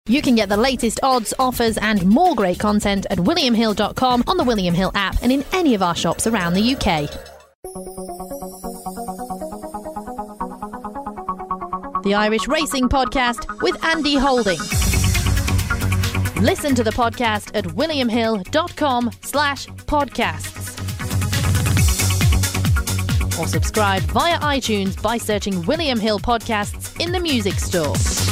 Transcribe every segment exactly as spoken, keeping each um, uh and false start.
You can get the latest odds, offers and more great content at william hill dot com, on the William Hill app and in any of our shops around the U K. The Irish Racing Podcast with Andy Holding. Listen to the podcast at william hill dot com slash podcasts. Or subscribe via iTunes by searching William Hill Podcasts in the music store.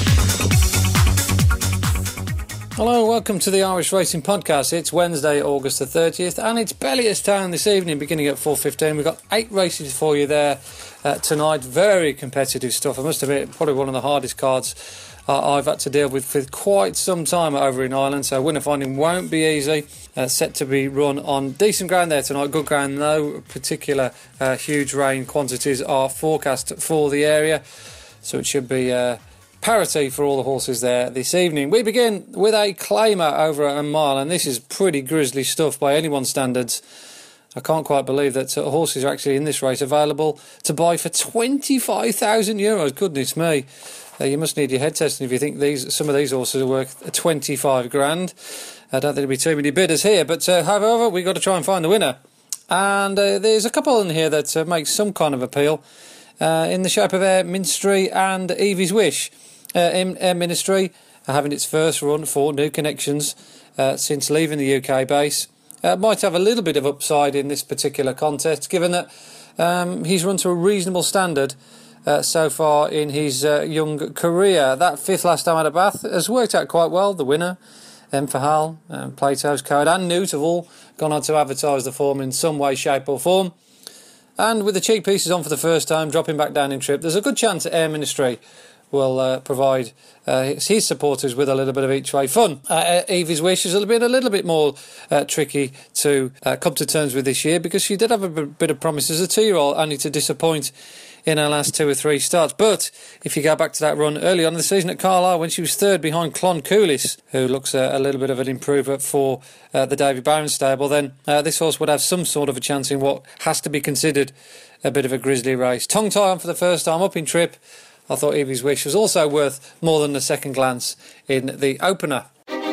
Hello, welcome to the Irish Racing Podcast. It's Wednesday, August the thirtieth, and it's Belliostown this evening, beginning at four fifteen. We've got eight races for you there uh, tonight. Very competitive stuff. I must admit, probably one of the hardest cards uh, I've had to deal with for quite some time over in Ireland, so winner finding won't be easy. Uh, set to be run on decent ground there tonight. Good ground, no particular uh, huge rain quantities are forecast for the area, so it should be Uh, parity for all the horses there this evening. We begin with a claimer over at a mile, and this is pretty grisly stuff by anyone's standards. I can't quite believe that uh, horses are actually in this race available to buy for twenty-five thousand euros. Goodness me. Uh, you must need your head testing if you think these some of these horses are worth twenty-five grand. I don't think there'll be too many bidders here, but uh, however, we've got to try and find the winner. And uh, there's a couple in here that uh, make some kind of appeal uh, in the shape of Air Ministry and Evie's Wish. Uh, Air Ministry having its first run for New Connections uh, since leaving the U K base. Uh, might have a little bit of upside in this particular contest, given that um, he's run to a reasonable standard uh, so far in his uh, young career. That fifth last time out of Bath has worked out quite well. The winner, M for Hal, um, Plato's Code and Newt have all gone on to advertise the form in some way, shape or form. And with the cheek pieces on for the first time, dropping back down in trip, there's a good chance that Air Ministry will uh, provide uh, his supporters with a little bit of each way fun. Uh, Evie's Wish has been a little bit more uh, tricky to uh, come to terms with this year, because she did have a b- bit of promise as a two-year-old, only to disappoint in her last two or three starts. But if you go back to that run early on in the season at Carlisle, when she was third behind Clon Coolis, who looks uh, a little bit of an improver for uh, the Davy Barron stable, then uh, this horse would have some sort of a chance in what has to be considered a bit of a grisly race. Tongue tie on for the first time, up in trip. I thought Evie's Wish was also worth more than a second glance in the opener.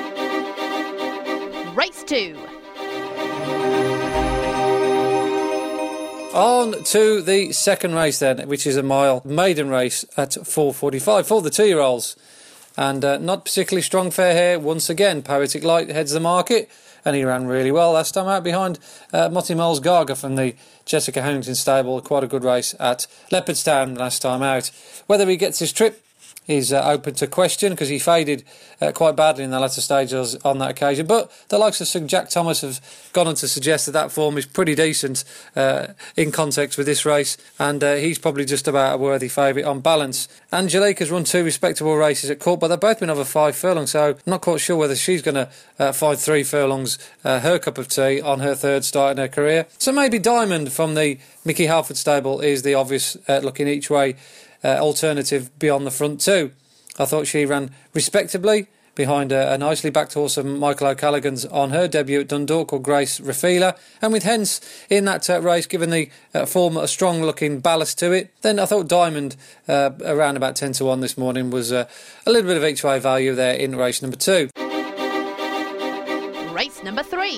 Race two. On to the second race then, which is a mile maiden race at four forty-five for the two-year-olds. And uh, not particularly strong fare here. Once again, Poetic Light heads the market, and he ran really well last time out behind uh, Motty Moles Gaga from the Jessica Harrington stable. Quite a good race at Leopardstown last time out. Whether he gets his trip is uh, open to question, because he faded uh, quite badly in the latter stages on that occasion. But the likes of Sir Jack Thomas have gone on to suggest that that form is pretty decent uh, in context with this race, and uh, he's probably just about a worthy favourite on balance. Angelique has run two respectable races at Court, but they've both been over five furlongs, so I'm not quite sure whether she's going to uh, find three furlongs uh, her cup of tea on her third start in her career. So maybe Diamond from the Mickey Halford stable is the obvious uh, looking each way Uh, alternative beyond the front two. I thought she ran respectably behind a, a nicely backed horse of Michael O'Callaghan's on her debut at Dundalk, called Grace Rafila, and with Hence in that uh, race, given the uh, form a strong looking ballast to it, then I thought Diamond uh, around about ten to one this morning was uh, a little bit of each way value there in race number two. Race number three.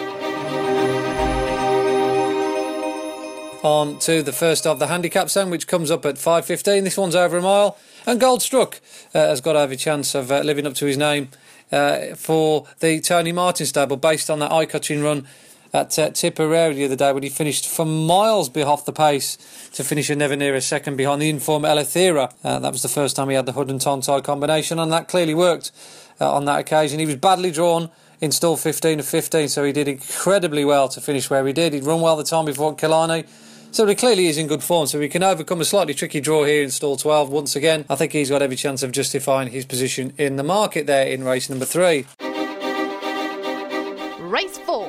On to the first of the handicaps then, which comes up at five fifteen. This one's over a mile, and Goldstruck uh, has got over a chance of uh, living up to his name uh, for the Tony Martin stable, based on that eye-catching run at uh, Tipperary the other day, when he finished for miles behind the pace to finish a never near a second behind the inform Elethera. Uh, that was the first time he had the hood and tongue tie combination, and that clearly worked uh, on that occasion. He was badly drawn in stall fifteen of fifteen, so he did incredibly well to finish where he did. He'd run well the time before at Killarney, so he clearly is in good form, so he can overcome a slightly tricky draw here in stall twelve once again. I think he's got every chance of justifying his position in the market there in race number three. Race four.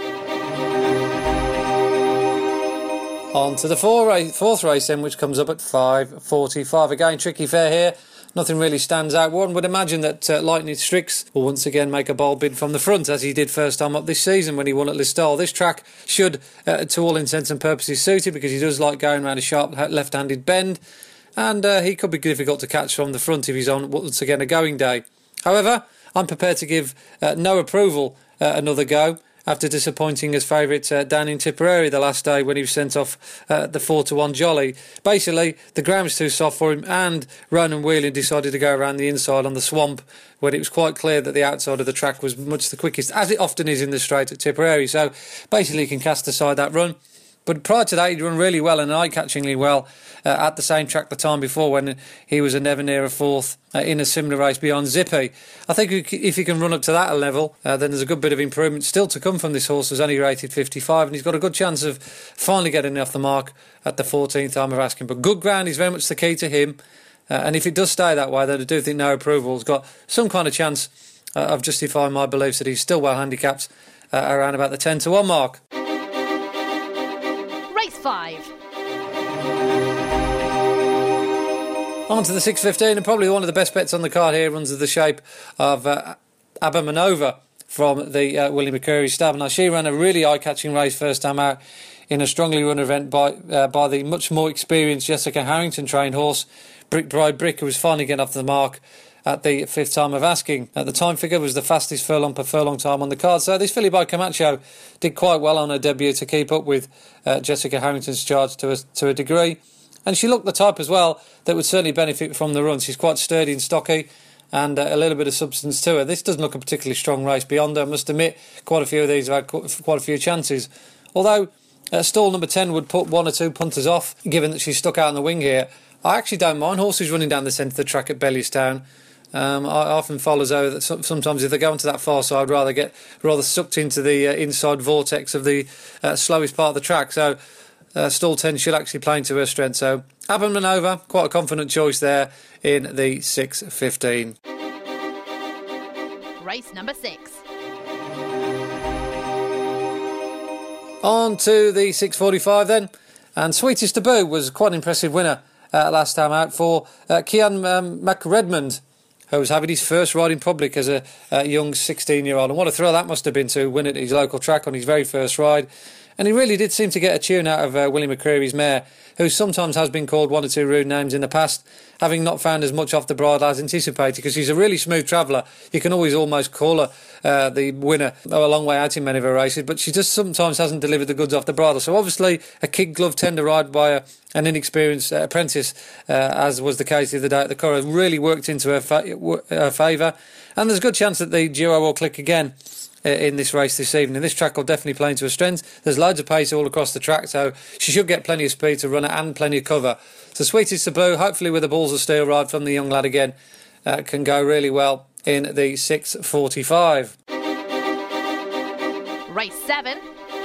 On to the four race, fourth race then, which comes up at five forty-five. Again, tricky fare here. Nothing really stands out. One would imagine that uh, Lightning Strix will once again make a bold bid from the front, as he did first time up this season when he won at Listowel. This track should, uh, to all intents and purposes, suit him, because he does like going around a sharp left-handed bend, and uh, he could be difficult to catch from the front if he's on once again a going day. However, I'm prepared to give uh, no approval uh, another go after disappointing his favourite uh, down in Tipperary the last day when he was sent off uh, the four to one jolly. Basically, the ground was too soft for him, and Ronan Whelan decided to go around the inside on the swamp when it was quite clear that the outside of the track was much the quickest, as it often is in the straight at Tipperary. So basically, he can cast aside that run. But prior to that, he'd run really well and eye-catchingly well uh, at the same track the time before when he was a never near a fourth uh, in a similar race beyond Zippy. I think if he can run up to that level, uh, then there's a good bit of improvement still to come from this horse, who's only rated fifty-five, and he's got a good chance of finally getting off the mark at the fourteenth time of asking. But good ground is very much the key to him, uh, and if it does stay that way, then I do think No Approval's got some kind of chance uh, of justifying my beliefs that he's still well handicapped uh, around about the ten to one mark. Five. On to the six fifteen, and probably one of the best bets on the card here runs of the shape of uh, Abamanova from the uh, Willie McCurry stab. Now, she ran a really eye-catching race first time out in a strongly run event by uh, by the much more experienced Jessica Harrington trained horse, Brick Bride Brick, who was finally getting off the mark at the fifth time of asking. At the time figure was the fastest furlong per furlong time on the card. So this filly by Camacho did quite well on her debut to keep up with uh, Jessica Harrington's charge to a, to a degree. And she looked the type as well that would certainly benefit from the run. She's quite sturdy and stocky, and uh, a little bit of substance to her. This doesn't look a particularly strong race beyond her. I must admit, quite a few of these have had quite a few chances. Although uh, stall number ten would put one or two punters off, given that she's stuck out on the wing here. I actually don't mind horses running down the centre of the track at Bellewstown. Um, I often follow though that sometimes if they go onto that far side, I'd rather get rather sucked into the uh, inside vortex of the uh, slowest part of the track. So uh, stall ten should actually play into her strength. So Abamanova, quite a confident choice there in the six fifteen. Race number six. On to the six forty-five then, and Sweetest Taboo was quite an impressive winner uh, last time out for uh, Kian um, McRedmond, who was having his first ride in public as a, a young sixteen-year-old. And what a thrill that must have been to win at his local track on his very first ride. And he really did seem to get a tune out of uh, Willie McCreary's mare, who sometimes has been called one or two rude names in the past, having not found as much off the bridle as anticipated, because she's a really smooth traveller. You can always almost call her uh, the winner a long way out in many of her races, but she just sometimes hasn't delivered the goods off the bridle. So obviously a kid glove tender ride by a, an inexperienced uh, apprentice, uh, as was the case the other day at the Curragh, really worked into her, fa- her favour. And there's a good chance that the duo will click again in this race this evening. This track will definitely play into her strength. There's loads of pace all across the track, so she should get plenty of speed to run it and plenty of cover. So Sweetest Taboo, hopefully with a balls of steel ride from the young lad again, uh, can go really well in the six forty-five. Race seven.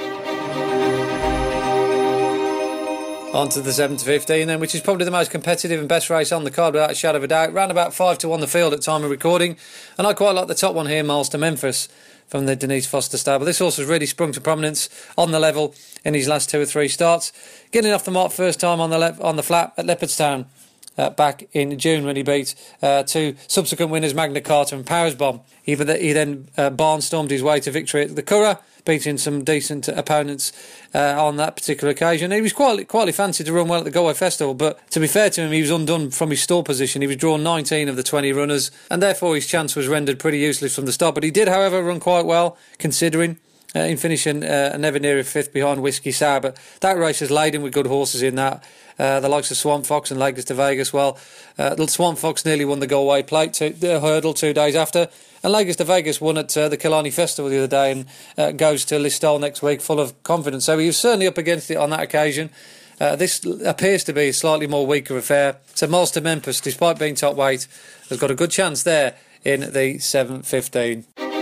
On to the seven to fifteen then, which is probably the most competitive and best race on the card without a shadow of a doubt. Ran about five to one the field at time of recording, and I quite like the top one here, Miles to Memphis, from the Denise Foster stable. This horse has really sprung to prominence on the level in his last two or three starts, getting off the mark first time on the le- on the flat at Leopardstown uh, back in June when he beat uh, two subsequent winners, Magna Carta and Powers Bomb. He, he then uh, barnstormed his way to victory at the Curragh, beating some decent opponents uh, on that particular occasion. He was quite quietly fancied to run well at the Galway Festival, but to be fair to him, he was undone from his stall position. He was drawn nineteen of the twenty runners, and therefore his chance was rendered pretty useless from the start. But he did, however, run quite well, considering uh, in finishing uh, never near a fifth behind Whiskey Sour. But that race is laden with good horses in that. Uh, the likes of Swamp Fox and Lagos de Vegas. Well, uh, Swamp Fox nearly won the Galway Plate to, the hurdle two days after, and Lagos de Vegas won at uh, the Killarney Festival the other day and uh, goes to Listowel next week full of confidence. So he was certainly up against it on that occasion. Uh, this appears to be a slightly more weaker affair. So Miles to Memphis, despite being top weight, has got a good chance there in the seven fifteen.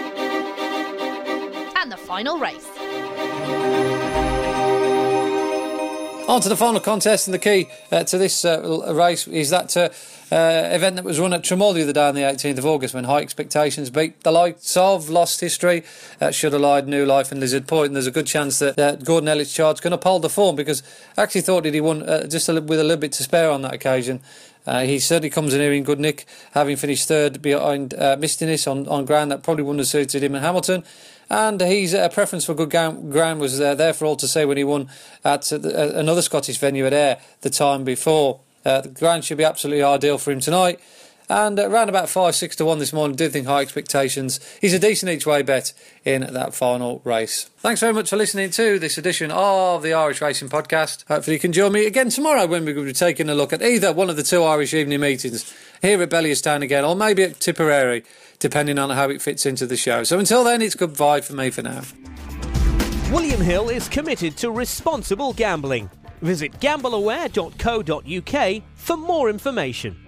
And the final race. On to the final contest, and the key uh, to this uh, race is that uh, uh, event that was run at Tramore the other day on the eighteenth of August, when High Expectations beat the likes of Lost History, uh, Should Have Lied, New Life and Lizard Point. And there's a good chance that uh, Gordon Elliott's charge can uphold the form, because I actually thought that he won uh, just a li- with a little bit to spare on that occasion. Uh, he certainly comes in here in good nick, having finished third behind uh, Mistiness on, on ground that probably wouldn't have suited him in Hamilton. And his uh, preference for good ground was uh, there for all to say when he won at uh, another Scottish venue at Ayr the time before. Uh, the ground should be absolutely ideal for him tonight. And uh, around about five, six to one this morning, do think high expectations. He's a decent each way bet in that final race. Thanks very much for listening to this edition of the Irish Racing Podcast. Hopefully you can join me again tomorrow when we're going to be taking a look at either one of the two Irish evening meetings here at Bellierstown again, or maybe at Tipperary, depending on how it fits into the show. So until then, it's goodbye for me for now. William Hill is committed to responsible gambling. Visit gambleaware dot co dot uk for more information.